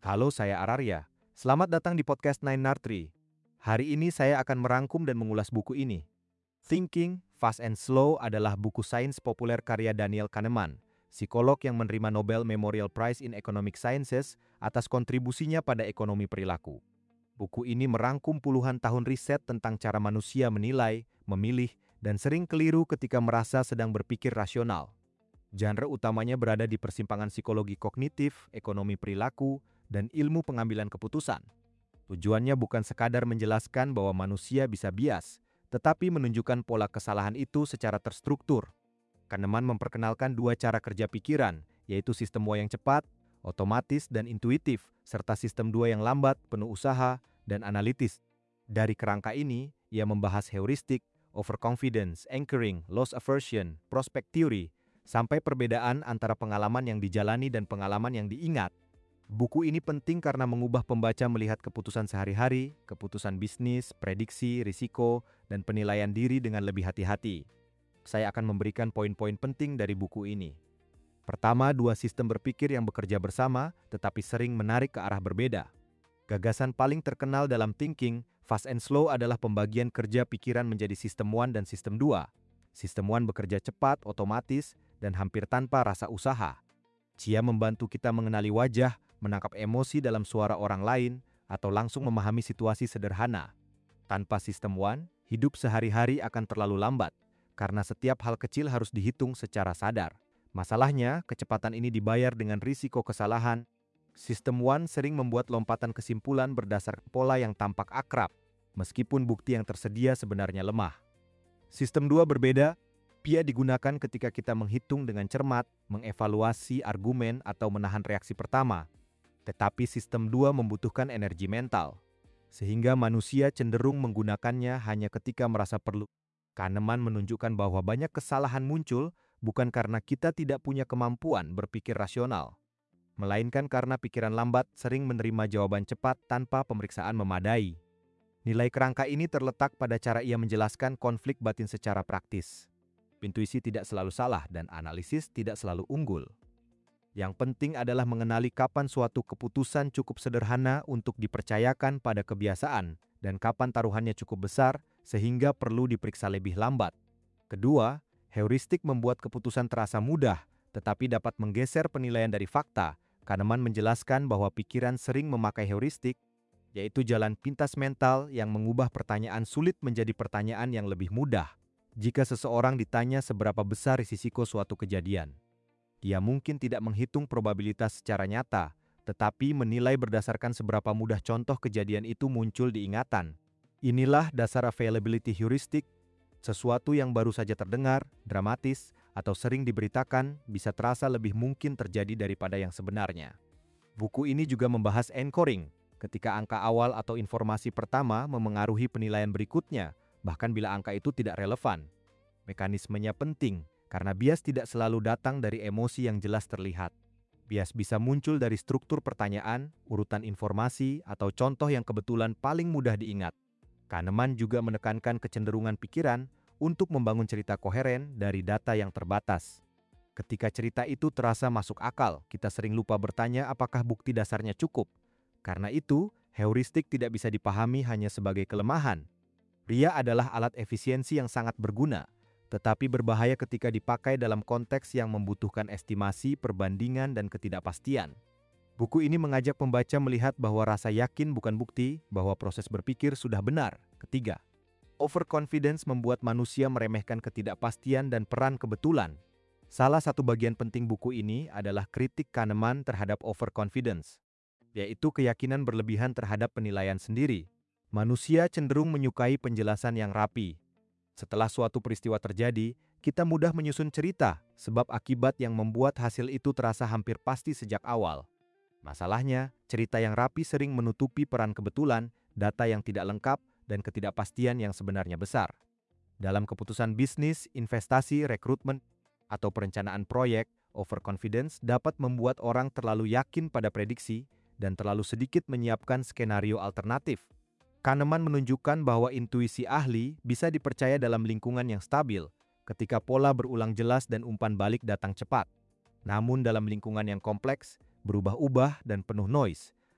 Halo, saya Ararya. Selamat datang di podcast Nine Nartri. Hari ini saya akan merangkum dan mengulas buku ini. Thinking, Fast and Slow adalah buku sains populer karya Daniel Kahneman, psikolog yang menerima Nobel Memorial Prize in Economic Sciences atas kontribusinya pada ekonomi perilaku. Buku ini merangkum puluhan tahun riset tentang cara manusia menilai, memilih, dan sering keliru ketika merasa sedang berpikir rasional. Genre utamanya berada di persimpangan psikologi kognitif, ekonomi perilaku, dan ilmu pengambilan keputusan. Tujuannya bukan sekadar menjelaskan bahwa manusia bisa bias, tetapi menunjukkan pola kesalahan itu secara terstruktur. Kahneman memperkenalkan dua cara kerja pikiran, yaitu sistem Y yang cepat, otomatis dan intuitif, serta sistem 2 yang lambat, penuh usaha, dan analitis. Dari kerangka ini, ia membahas heuristik, overconfidence, anchoring, loss aversion, prospect theory, sampai perbedaan antara pengalaman yang dijalani dan pengalaman yang diingat. Buku ini penting karena mengubah pembaca melihat keputusan sehari-hari, keputusan bisnis, prediksi, risiko, dan penilaian diri dengan lebih hati-hati. Saya akan memberikan poin-poin penting dari buku ini. Pertama, dua sistem berpikir yang bekerja bersama, tetapi sering menarik ke arah berbeda. Gagasan paling terkenal dalam thinking, Fast and Slow adalah pembagian kerja pikiran menjadi sistem 1 dan sistem 2. Sistem 1 bekerja cepat, otomatis, dan hampir tanpa rasa usaha. Dia membantu kita mengenali wajah, menangkap emosi dalam suara orang lain, atau langsung memahami situasi sederhana. Tanpa sistem 1, hidup sehari-hari akan terlalu lambat, karena setiap hal kecil harus dihitung secara sadar. Masalahnya, kecepatan ini dibayar dengan risiko kesalahan. Sistem 1 sering membuat lompatan kesimpulan berdasar pola yang tampak akrab, meskipun bukti yang tersedia sebenarnya lemah. Sistem 2 berbeda. Dia digunakan ketika kita menghitung dengan cermat, mengevaluasi argumen, atau menahan reaksi pertama. Tetapi sistem 2 membutuhkan energi mental, sehingga manusia cenderung menggunakannya hanya ketika merasa perlu. Kahneman menunjukkan bahwa banyak kesalahan muncul bukan karena kita tidak punya kemampuan berpikir rasional, melainkan karena pikiran lambat sering menerima jawaban cepat tanpa pemeriksaan memadai. Nilai kerangka ini terletak pada cara ia menjelaskan konflik batin secara praktis. Intuisi tidak selalu salah dan analisis tidak selalu unggul. Yang penting adalah mengenali kapan suatu keputusan cukup sederhana untuk dipercayakan pada kebiasaan dan kapan taruhannya cukup besar sehingga perlu diperiksa lebih lambat. Kedua, heuristik membuat keputusan terasa mudah tetapi dapat menggeser penilaian dari fakta. Kahneman menjelaskan bahwa pikiran sering memakai heuristik, yaitu jalan pintas mental yang mengubah pertanyaan sulit menjadi pertanyaan yang lebih mudah. Jika seseorang ditanya seberapa besar risiko suatu kejadian, dia mungkin tidak menghitung probabilitas secara nyata, tetapi menilai berdasarkan seberapa mudah contoh kejadian itu muncul di ingatan. Inilah dasar availability heuristic. Sesuatu yang baru saja terdengar, dramatis, atau sering diberitakan bisa terasa lebih mungkin terjadi daripada yang sebenarnya. Buku ini juga membahas anchoring, ketika angka awal atau informasi pertama memengaruhi penilaian berikutnya, bahkan bila angka itu tidak relevan. Mekanismenya penting, karena bias tidak selalu datang dari emosi yang jelas terlihat. Bias bisa muncul dari struktur pertanyaan, urutan informasi, atau contoh yang kebetulan paling mudah diingat. Kahneman juga menekankan kecenderungan pikiran untuk membangun cerita koheren dari data yang terbatas. Ketika cerita itu terasa masuk akal, kita sering lupa bertanya apakah bukti dasarnya cukup. Karena itu, heuristik tidak bisa dipahami hanya sebagai kelemahan. Dia adalah alat efisiensi yang sangat berguna, tetapi berbahaya ketika dipakai dalam konteks yang membutuhkan estimasi, perbandingan, dan ketidakpastian. Buku ini mengajak pembaca melihat bahwa rasa yakin bukan bukti bahwa proses berpikir sudah benar. Ketiga, overconfidence membuat manusia meremehkan ketidakpastian dan peran kebetulan. Salah satu bagian penting buku ini adalah kritik Kahneman terhadap overconfidence, yaitu keyakinan berlebihan terhadap penilaian sendiri. Manusia cenderung menyukai penjelasan yang rapi. Setelah suatu peristiwa terjadi, kita mudah menyusun cerita, sebab akibat yang membuat hasil itu terasa hampir pasti sejak awal. Masalahnya, cerita yang rapi sering menutupi peran kebetulan, data yang tidak lengkap, dan ketidakpastian yang sebenarnya besar. Dalam keputusan bisnis, investasi, rekrutmen, atau perencanaan proyek, overconfidence dapat membuat orang terlalu yakin pada prediksi dan terlalu sedikit menyiapkan skenario alternatif. Kahneman menunjukkan bahwa intuisi ahli bisa dipercaya dalam lingkungan yang stabil, ketika pola berulang jelas dan umpan balik datang cepat. Namun dalam lingkungan yang kompleks, berubah-ubah dan penuh noise,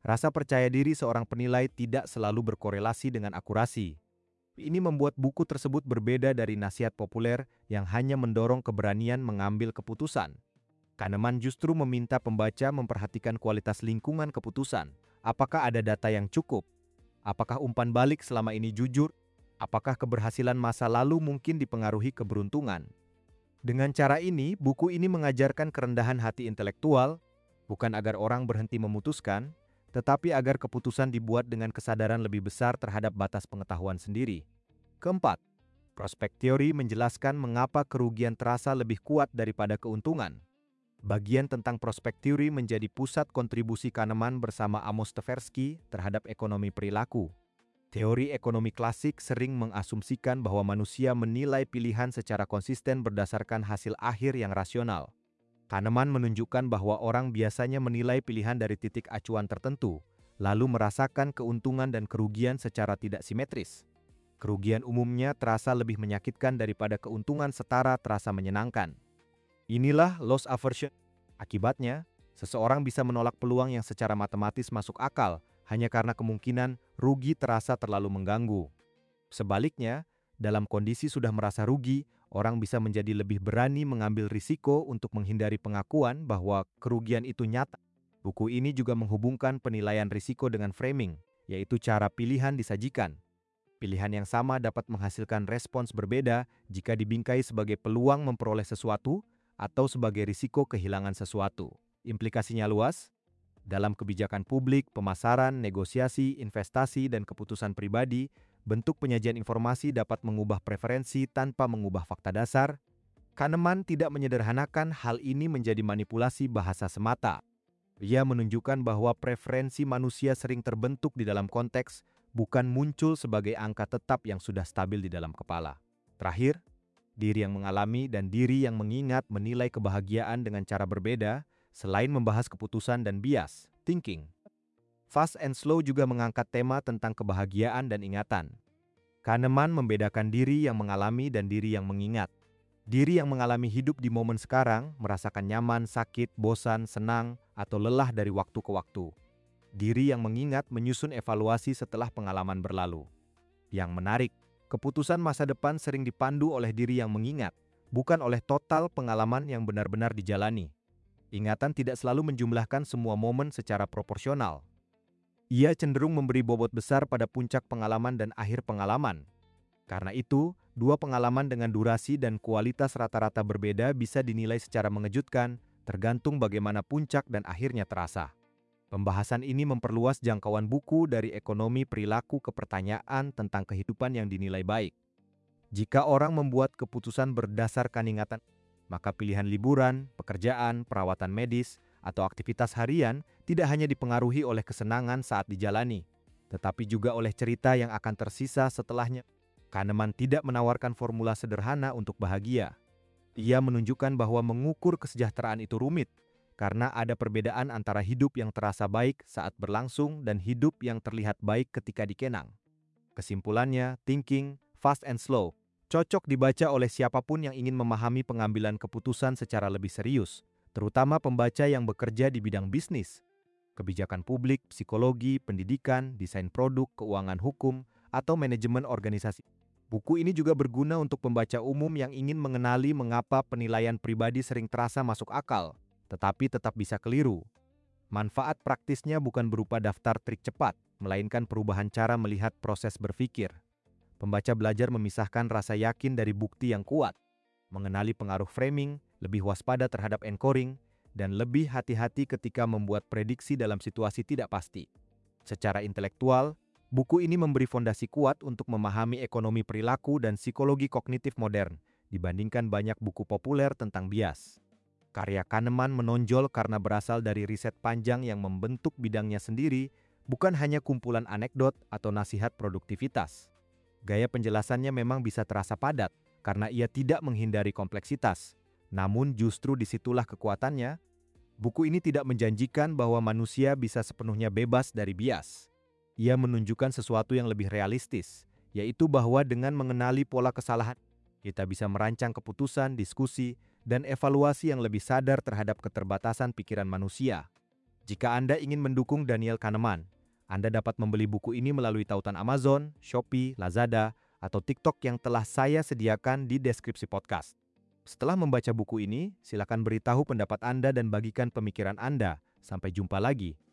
Rasa percaya diri seorang penilai tidak selalu berkorelasi dengan akurasi. Ini membuat buku tersebut berbeda dari nasihat populer yang hanya mendorong keberanian mengambil keputusan. Kahneman justru meminta pembaca memperhatikan kualitas lingkungan keputusan. Apakah ada data yang cukup? Apakah umpan balik selama ini jujur? Apakah keberhasilan masa lalu mungkin dipengaruhi keberuntungan? Dengan cara ini, buku ini mengajarkan kerendahan hati intelektual, bukan agar orang berhenti memutuskan, tetapi agar keputusan dibuat dengan kesadaran lebih besar terhadap batas pengetahuan sendiri. Keempat, prospek teori menjelaskan mengapa kerugian terasa lebih kuat daripada keuntungan. Bagian tentang prospek teori menjadi pusat kontribusi Kahneman bersama Amos Tversky terhadap ekonomi perilaku. Teori ekonomi klasik sering mengasumsikan bahwa manusia menilai pilihan secara konsisten berdasarkan hasil akhir yang rasional. Kahneman menunjukkan bahwa orang biasanya menilai pilihan dari titik acuan tertentu, lalu merasakan keuntungan dan kerugian secara tidak simetris. Kerugian umumnya terasa lebih menyakitkan daripada keuntungan setara terasa menyenangkan. Inilah loss aversion. Akibatnya, seseorang bisa menolak peluang yang secara matematis masuk akal hanya karena kemungkinan rugi terasa terlalu mengganggu. Sebaliknya, dalam kondisi sudah merasa rugi, orang bisa menjadi lebih berani mengambil risiko untuk menghindari pengakuan bahwa kerugian itu nyata. Buku ini juga menghubungkan penilaian risiko dengan framing, yaitu cara pilihan disajikan. Pilihan yang sama dapat menghasilkan respons berbeda jika dibingkai sebagai peluang memperoleh sesuatu atau sebagai risiko kehilangan sesuatu. Implikasinya luas. Dalam kebijakan publik, pemasaran, negosiasi, investasi, dan keputusan pribadi, bentuk penyajian informasi dapat mengubah preferensi tanpa mengubah fakta dasar. Kahneman tidak menyederhanakan hal ini menjadi manipulasi bahasa semata. Ia menunjukkan bahwa preferensi manusia sering terbentuk di dalam konteks, bukan muncul sebagai angka tetap yang sudah stabil di dalam kepala. Terakhir, diri yang mengalami dan diri yang mengingat menilai kebahagiaan dengan cara berbeda, selain membahas keputusan dan bias, thinking. Fast and Slow juga mengangkat tema tentang kebahagiaan dan ingatan. Kahneman membedakan diri yang mengalami dan diri yang mengingat. Diri yang mengalami hidup di momen sekarang, merasakan nyaman, sakit, bosan, senang, atau lelah dari waktu ke waktu. Diri yang mengingat menyusun evaluasi setelah pengalaman berlalu. Yang menarik, keputusan masa depan sering dipandu oleh diri yang mengingat, bukan oleh total pengalaman yang benar-benar dijalani. Ingatan tidak selalu menjumlahkan semua momen secara proporsional. Ia cenderung memberi bobot besar pada puncak pengalaman dan akhir pengalaman. Karena itu, dua pengalaman dengan durasi dan kualitas rata-rata berbeda bisa dinilai secara mengejutkan, tergantung bagaimana puncak dan akhirnya terasa. Pembahasan ini memperluas jangkauan buku dari ekonomi perilaku ke pertanyaan tentang kehidupan yang dinilai baik. Jika orang membuat keputusan berdasarkan ingatan, maka pilihan liburan, pekerjaan, perawatan medis, atau aktivitas harian tidak hanya dipengaruhi oleh kesenangan saat dijalani, tetapi juga oleh cerita yang akan tersisa setelahnya. Kahneman tidak menawarkan formula sederhana untuk bahagia. Ia menunjukkan bahwa mengukur kesejahteraan itu rumit, karena ada perbedaan antara hidup yang terasa baik saat berlangsung dan hidup yang terlihat baik ketika dikenang. Kesimpulannya, Thinking, Fast and Slow cocok dibaca oleh siapapun yang ingin memahami pengambilan keputusan secara lebih serius, terutama pembaca yang bekerja di bidang bisnis, kebijakan publik, psikologi, pendidikan, desain produk, keuangan hukum, atau manajemen organisasi. Buku ini juga berguna untuk pembaca umum yang ingin mengenali mengapa penilaian pribadi sering terasa masuk akal, tetapi tetap bisa keliru. Manfaat praktisnya bukan berupa daftar trik cepat, melainkan perubahan cara melihat proses berpikir. Pembaca belajar memisahkan rasa yakin dari bukti yang kuat, mengenali pengaruh framing, lebih waspada terhadap anchoring, dan lebih hati-hati ketika membuat prediksi dalam situasi tidak pasti. Secara intelektual, buku ini memberi fondasi kuat untuk memahami ekonomi perilaku dan psikologi kognitif modern dibandingkan banyak buku populer tentang bias. Karya Kahneman menonjol karena berasal dari riset panjang yang membentuk bidangnya sendiri, bukan hanya kumpulan anekdot atau nasihat produktivitas. Gaya penjelasannya memang bisa terasa padat karena ia tidak menghindari kompleksitas. Namun justru disitulah kekuatannya. Buku ini tidak menjanjikan bahwa manusia bisa sepenuhnya bebas dari bias. Ia menunjukkan sesuatu yang lebih realistis, yaitu bahwa dengan mengenali pola kesalahan, kita bisa merancang keputusan, diskusi, dan evaluasi yang lebih sadar terhadap keterbatasan pikiran manusia. Jika Anda ingin mendukung Daniel Kahneman, Anda dapat membeli buku ini melalui tautan Amazon, Shopee, Lazada, atau TikTok yang telah saya sediakan di deskripsi podcast. Setelah membaca buku ini, silakan beritahu pendapat Anda dan bagikan pemikiran Anda. Sampai jumpa lagi.